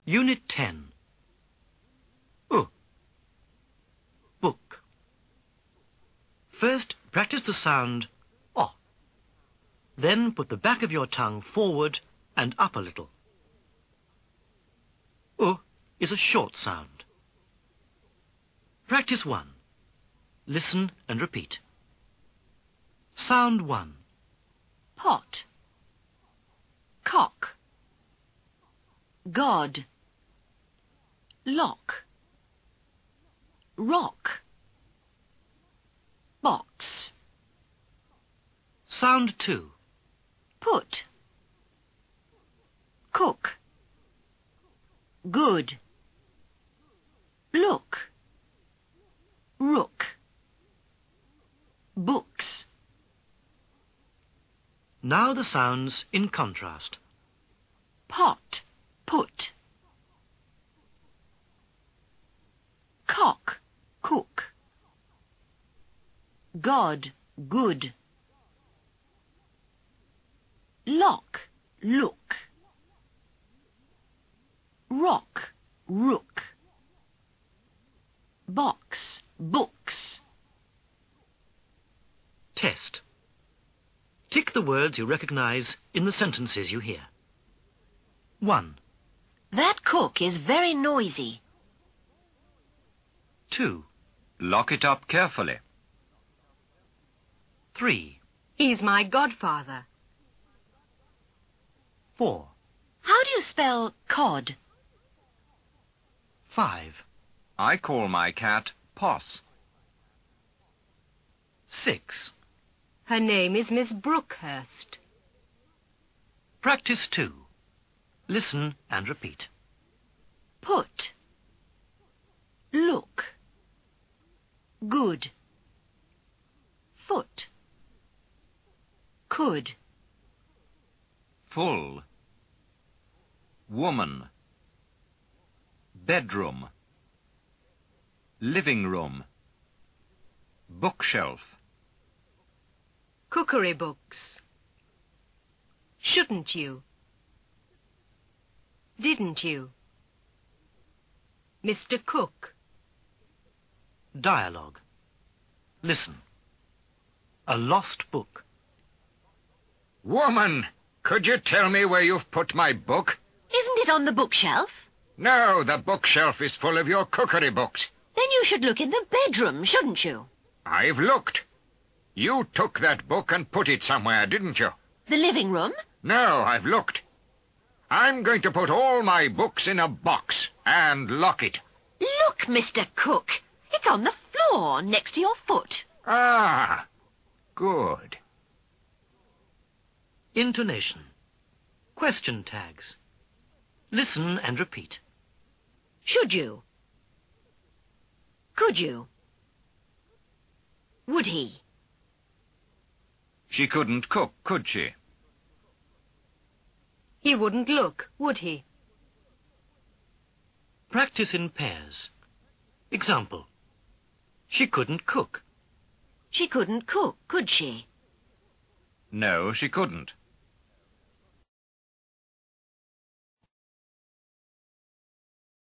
Unit 10. Book. First, practice the sound O. Then put the back of your tongue forward and up a little. Is a short sound. Practice 1. Listen and repeat. Sound 1. Pot. Cock. God. Lock. Rock. Box. Sound 2. Put. Cook. Good. Look. Rook. Books. Now the sounds in contrast. Pot. Put. Cock. Cook. God. Good. Lock. Look. Rock. Rook. Box. Books. Test. Tick the words you recognize in the sentences you hear. 1. That cook is very noisy. 2. Lock it up carefully. 3. He's my godfather. 4. How do you spell cod? 5. I call my cat Poss. 6. Her name is Miss Brookhurst. Practice 2. Listen and repeat. Put. Look. Good. Foot. Could. Full. Woman. Bedroom. Living room. Bookshelf. Cookery books. Shouldn't you? Didn't you? Mr. Cook. Dialogue. Listen. A lost book. Woman, could you tell me where you've put my book? Isn't it on the bookshelf? No, the bookshelf is full of your cookery books. Then you should look in the bedroom, shouldn't you? I've looked. You took that book and put it somewhere, didn't you? The living room? No, I've looked. I'm going to put all my books in a box and lock it. Look, Mr. Cook. It's on the floor next to your foot. Ah, good. Intonation. Question tags. Listen and repeat. Should you? Could you? Would he? She couldn't cook, could she? He wouldn't look, would he? Practice in pairs. Example. She couldn't cook. She couldn't cook, could she? No, she couldn't.